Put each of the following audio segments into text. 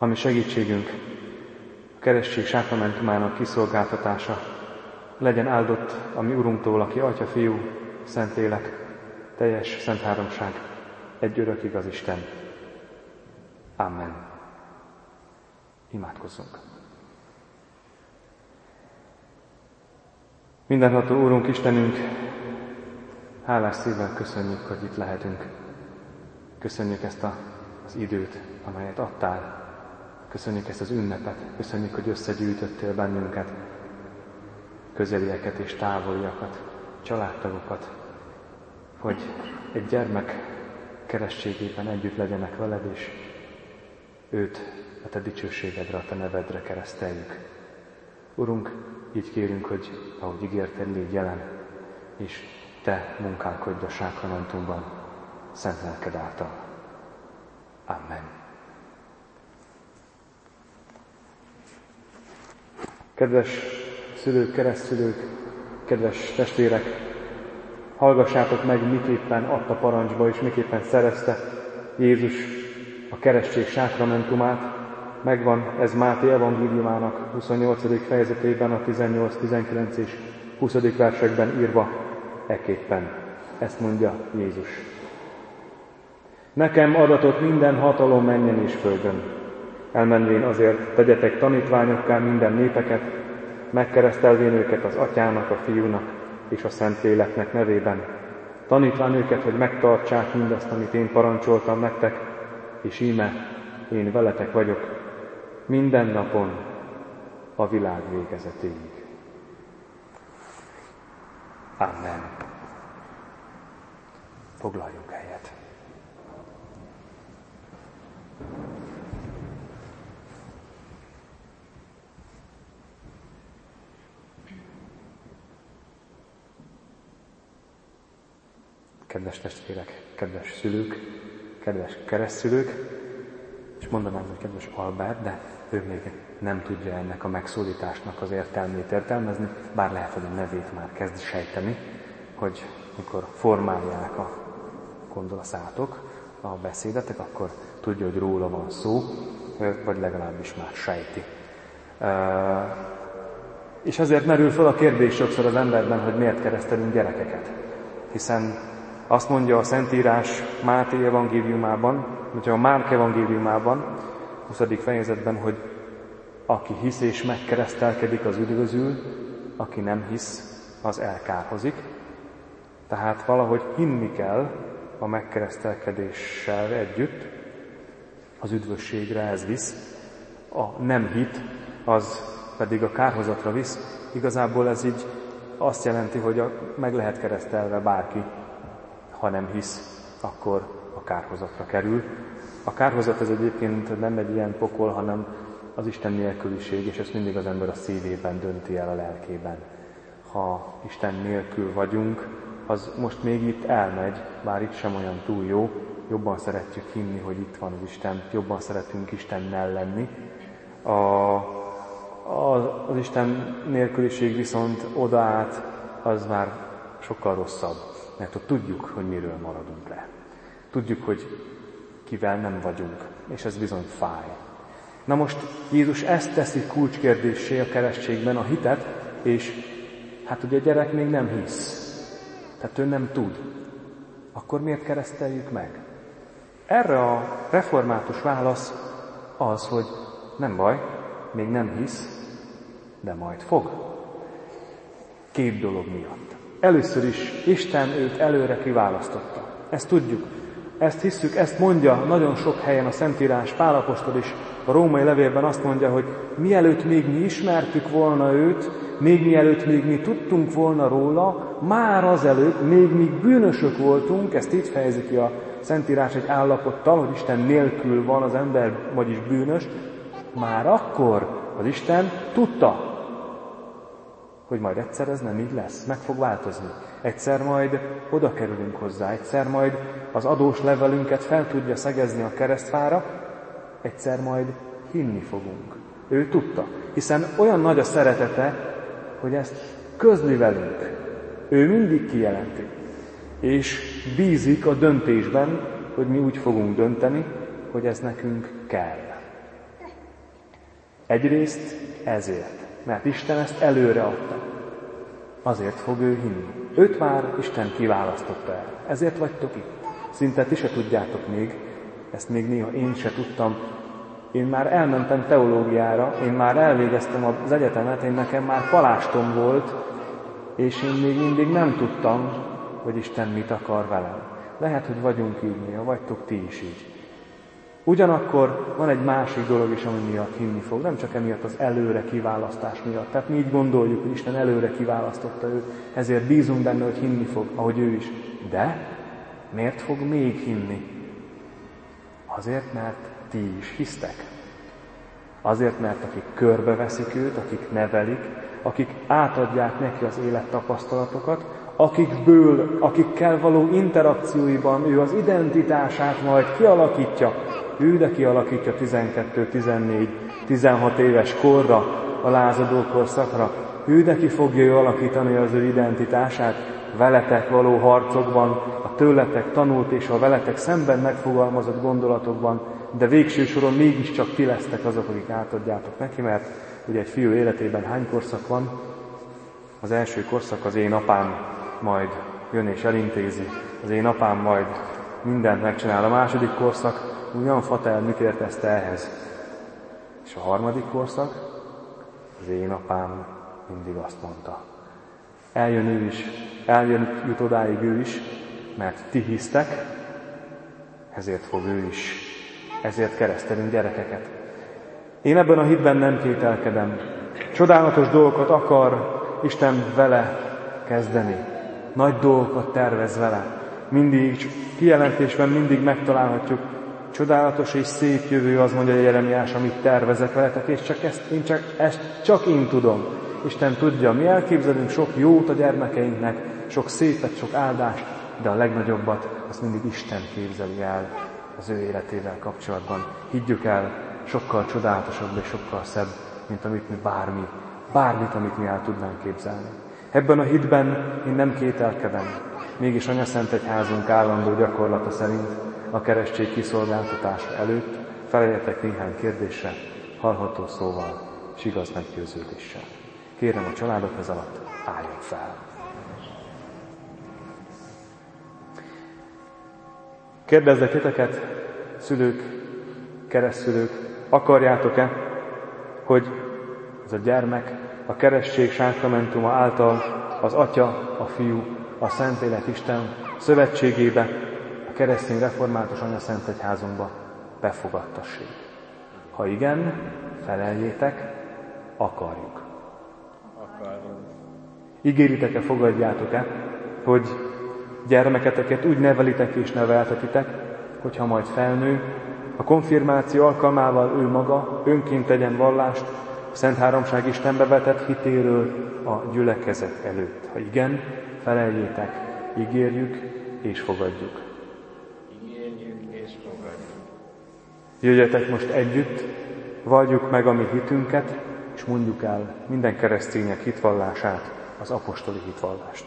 ami segítségünk, a keresztség sákramentumának kiszolgáltatása. Legyen áldott a mi Urunktól, aki Atya, Fiú, Szentlélek, teljes szent háromság, egy örök igaz Isten. Amen. Imádkozzunk. Mindenható Úrunk, Istenünk, hálás szívvel köszönjük, hogy itt lehetünk. Köszönjük ezt az időt, amelyet adtál. Köszönjük ezt az ünnepet. Köszönjük, hogy összegyűjtöttél bennünket, közelieket és távoliakat, családtagokat, hogy egy gyermek keresztségében együtt legyenek veled, és őt a te dicsőségedre, a te nevedre kereszteljük. Urunk, így kérünk, hogy ahogy ígérted, légy jelen, és te munkálkodj a sákramentumban, szent lelked által. Amen. Kedves szülők, keresztszülők, kedves testvérek, hallgassátok meg, miképpen adta parancsba, és miképpen szerezte Jézus a keresztség sákramentumát. Megvan ez Máté evangéliumának 28. fejezetében, a 18, 19 és 20. versekben írva ekképpen. Ezt mondja Jézus. Nekem adatott minden hatalom mennyen és földön. Elmenvén azért tegyetek tanítványokká minden népeket, megkeresztelvén őket az Atyának, a Fiúnak és a Szentléleknek nevében. Tanítván őket, hogy megtartsák mindazt, amit én parancsoltam nektek, és íme, én veletek vagyok minden napon a világ végezetéig. Amen. Foglaljunk helyet. Kedves testvérek, kedves szülők, kedves keresztszülők, és mondanám, hogy kedves Albert, de ő még nem tudja ennek a megszólításnak az értelmét értelmezni, bár lehet, hogy a nevét már kezd sejteni, hogy mikor formálják a gondolatátok, a beszédetek, akkor tudja, hogy róla van szó, vagy legalábbis már sejti. És azért merül fel a kérdés sokszor az emberben, hogy miért keresztelünk gyerekeket. Hiszen azt mondja a Szentírás Máté evangéliumában, vagy a Márk evangéliumában, 20. fejezetben, hogy aki hisz és megkeresztelkedik, az üdvözül, aki nem hisz, az elkárhozik. Tehát valahogy hinni kell a megkeresztelkedéssel együtt, az üdvösségre ez visz, a nem hit, az pedig a kárhozatra visz. Igazából ez így azt jelenti, hogy meg lehet keresztelve bárki, ha nem hisz, akkor a kárhozatra kerül. A kárhozat ez egyébként nem egy ilyen pokol, hanem az Isten nélküliség, és ezt mindig az ember a szívében dönti el, a lelkében. Ha Isten nélkül vagyunk, az most még itt elmegy, bár itt sem olyan túl jó, jobban szeretjük hinni, hogy itt van az Isten, jobban szeretünk Istennel lenni. Az Isten nélküliség viszont odaát, az már sokkal rosszabb, mert ott tudjuk, hogy miről maradunk le. Tudjuk, hogy kivel nem vagyunk, és ez bizony fáj. Na most Jézus ezt teszi kulcskérdéssé a keresztségben, a hitet, és hát ugye a gyerek még nem hisz. Tehát ő nem tud. Akkor miért kereszteljük meg? Erre a református válasz az, hogy nem baj, még nem hisz, de majd fog. Két dolog miatt. Először is Isten őt előre kiválasztotta. Ezt tudjuk. Ezt hisszük, ezt mondja nagyon sok helyen a Szentírás. Pál apostol is a római levélben azt mondja, hogy mielőtt még mi ismertük volna őt, még mielőtt még mi tudtunk volna róla, már azelőtt, még bűnösök voltunk, ezt így fejezi ki a Szentírás egy állapottal, hogy Isten nélkül van az ember, vagyis bűnös, már akkor az Isten tudta, hogy majd egyszer ez nem így lesz, meg fog változni. Egyszer majd oda kerülünk hozzá, egyszer majd az adós levelünket fel tudja szegezni a keresztfára, egyszer majd hinni fogunk. Ő tudta, hiszen olyan nagy a szeretete, hogy ezt közli velünk. Ő mindig kijelenti, és bízik a döntésben, hogy mi úgy fogunk dönteni, hogy ez nekünk kell. Egyrészt ezért, mert Isten ezt előre adta. Azért fog ő hinni. Őt már Isten kiválasztotta el. Ezért vagytok itt. Szinte ti se tudjátok még, ezt még néha én se tudtam. Én már elmentem teológiára, én már elvégeztem az egyetemet, nekem már palástom volt, és én még mindig nem tudtam, hogy Isten mit akar velem. Lehet, hogy vagyunk így néha, vagytok ti is így. Ugyanakkor van egy másik dolog is, ami miatt hinni fog, nem csak emiatt az előre kiválasztás miatt. Tehát mi így gondoljuk, hogy Isten előre kiválasztotta őt, ezért bízunk benne, hogy hinni fog, ahogy ő is. De miért fog még hinni? Azért, mert ti is hisztek. Azért, mert akik körbeveszik őt, akik nevelik, akik átadják neki az élettapasztalatokat, akikkel való interakcióiban ő az identitását majd kialakítja, ő de kialakítja 12, 14, 16 éves korra, a lázadó korszakra, ő de ki fogja alakítani az ő identitását veletek való harcokban, a tőletek tanult és a veletek szemben megfogalmazott gondolatokban, de végső soron mégiscsak ti lesztek azok, akik átadjátok neki, mert ugye egy fiú életében hány korszak van? Az első korszak az én apám majd jön és elintézi, az én apám majd mindent megcsinál. A második korszak, ugyan Fatel mit értezte ehhez? És a harmadik korszak, az én apám mindig azt mondta. Eljön ő is, jut odáig ő is, mert ti hisztek, ezért fog ő is. Ezért keresztelünk gyerekeket. Én ebben a hitben nem kételkedem. Csodálatos dolgokat akar Isten vele kezdeni. Nagy dolgokat tervez vele. Mindig, kijelentésben mindig megtalálhatjuk. Csodálatos és szép jövő, az mondja Jeremiás, amit tervezek veletek, és ezt csak én tudom. Isten tudja, mi elképzelünk sok jót a gyermekeinknek, sok szépet, sok áldást, de a legnagyobbat azt mindig Isten képzeli el az ő életével kapcsolatban. Higgyük el, sokkal csodálatosabb és sokkal szebb, mint amit mi bármit, amit mi el tudnánk képzelni. Ebben a hitben én nem kételkedem, mégis Anyaszentegyházunk állandó gyakorlata szerint a keresztség kiszolgáltatása előtt feleljetek néhány kérdésre, hallható szóval és igaz meggyőződéssel. Kérem a családok ez alatt, álljon fel! Kérdezzek titeket, szülők, keresztszülők, akarjátok-e, hogy ez a gyermek a keresztség sákramentuma által az Atya, a Fiú, a Szentlélek Isten szövetségébe, a keresztény református Anyaszentegyházunkba befogadtassék? Ha igen, feleljétek, akarjuk. Ígéritek-e, fogadjátok-e, hogy gyermeketeket úgy nevelitek és neveltetitek, hogyha majd felnő, a konfirmáció alkalmával ő maga önként tegyen vallást a Szent Háromság Istenbe vetett hitéről a gyülekezet előtt. Ha igen, feleljétek, ígérjük és fogadjuk. Ígérjük és fogadjuk. Jöjjetek most együtt, valljuk meg a mi hitünket, és mondjuk el minden keresztények hitvallását, az apostoli hitvallást.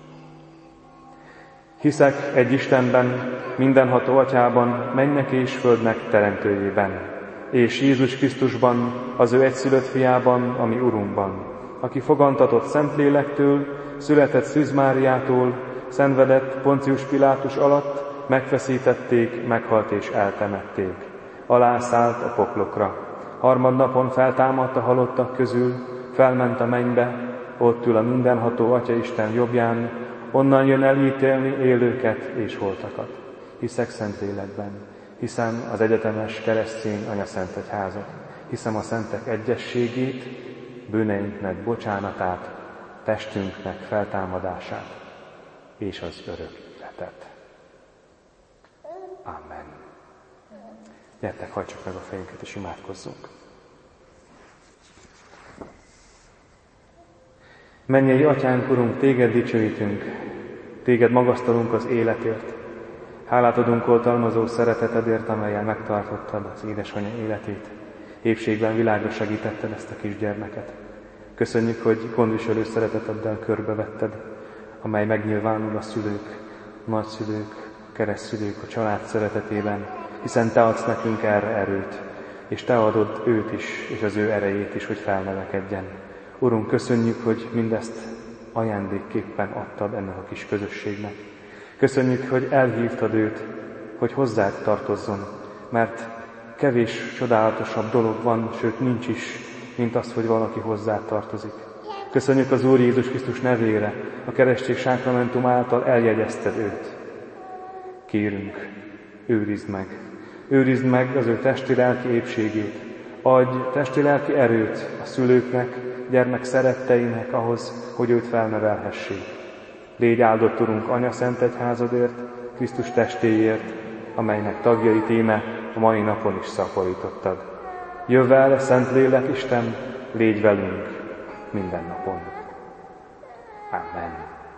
Hiszek egy Istenben, mindenható Atyában, mennek és földnek teremtőjében, és Jézus Krisztusban, az ő egyszülött fiában, ami Urunkban, aki fogantatott Szentlélektől, született Szűz Máriától, szenvedett Poncius Pilátus alatt, megfeszítették, meghalt és eltemették. Alászállt a poklokra. Harmadnapon feltámadt a halottak közül, felment a mennybe, ott ül a mindenható Atyaisten jobbján, onnan jön elítélni élőket és holtakat. Hiszek Szentlélekben, hiszem az egyetemes keresztény Anyaszentegyházat, hiszem a szentek egyességét, bűneinknek bocsánatát, testünknek feltámadását és az örök életet. Amen. Gyertek, hajtsuk meg a fejünket és imádkozzunk. Mennyei Atyánk, Urunk, Téged dicsőítünk, Téged magasztalunk az életért. Hálát adunk oltalmazó szeretetedért, amellyel megtartottad az édesanyja életét. Épségben világra segítetted ezt a kisgyermeket. Köszönjük, hogy gondviselő szereteteddel körbevetted, amely megnyilvánul a szülők, nagyszülők, keresztszülők, a család szeretetében, hiszen Te adsz nekünk erre erőt. és Te adod őt is, és az ő erejét is, hogy felnövekedjen. Urunk, köszönjük, hogy mindezt ajándékképpen adtad ennek a kis közösségnek. Köszönjük, hogy elhívtad őt, hogy hozzád tartozzon, mert kevés csodálatosabb dolog van, sőt nincs is, mint az, hogy valaki hozzád tartozik. Köszönjük az Úr Jézus Krisztus nevére, a keresztség sákramentum által eljegyezted őt. Kérünk, őrizd meg az ő testi-lelki épségét, adj testi-lelki erőt a szülőknek, gyermek szeretteinek ahhoz, hogy őt felnevelhessék. Légy áldott, Urunk, Anya Szent Egyházadért, Krisztus testéért, amelynek tagjait íme a mai napon is szaporítottad. Jöjj el, Szentlélek Isten, légy velünk minden napon. Amen.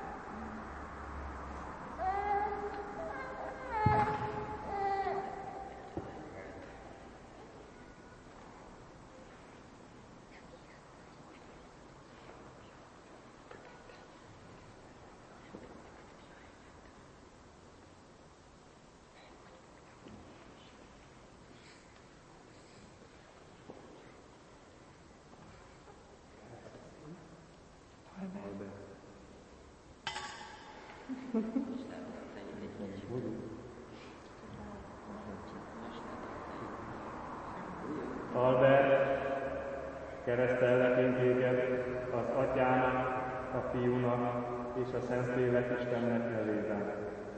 Albert, keresztellek én téged az Atyának, a Fiúnak és a Szentlélek Istennek nevében.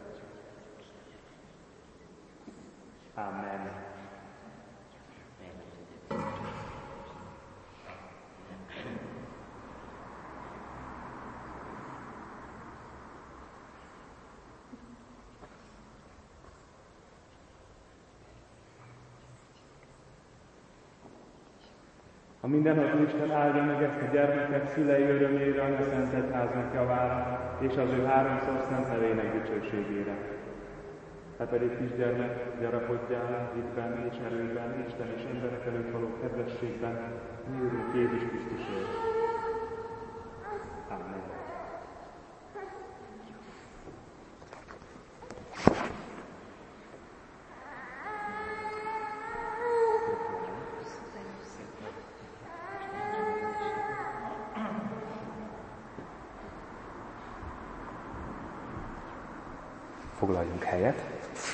Amen. A mindenható Isten áldja meg ezt a gyermeket szülei örömére, Anya Szent Egyháznak javára, és az ő háromszor szent nevének dicsőségére. Te pedig, kisgyermek, gyarapodjál hitben és erőben, Isten és emberek előtt való kedvességben, mi Úrunk Jézus Krisztusért. Amen. Foglaljunk helyet,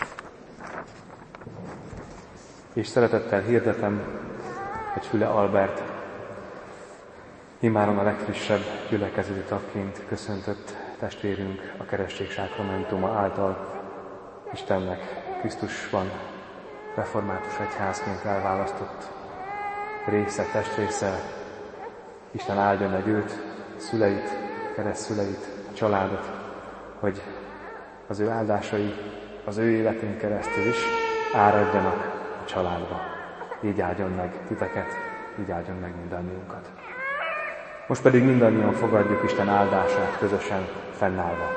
és szeretettel hirdetem, hogy Füle Albert immáron a legfrissebb gyülekezeti tagként köszöntött testvérünk a keresztség sákramentuma által Istennek Krisztusban református egyházként elválasztott része, testrésze. Isten áldja meg őt, szüleit, keresztszüleit, a családot, hogy az ő áldásai az ő életén keresztül is áradjanak a családba. Így áldjon meg titeket, így áldjon meg mindannyiunkat. Most pedig mindannyian fogadjuk Isten áldását közösen fennállva.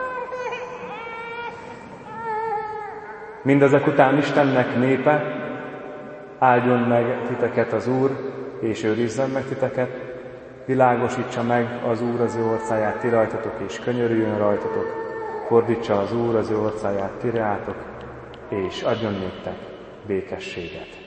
Mindezek után Istennek népe, áldjon meg titeket az Úr, és őrizzen meg titeket, világosítsa meg az Úr az ő orcáját ti rajtatok, és könyörüljön rajtatok, fordítsa az Úr az ő orcáját ti reátok, és adjon néktek békességet.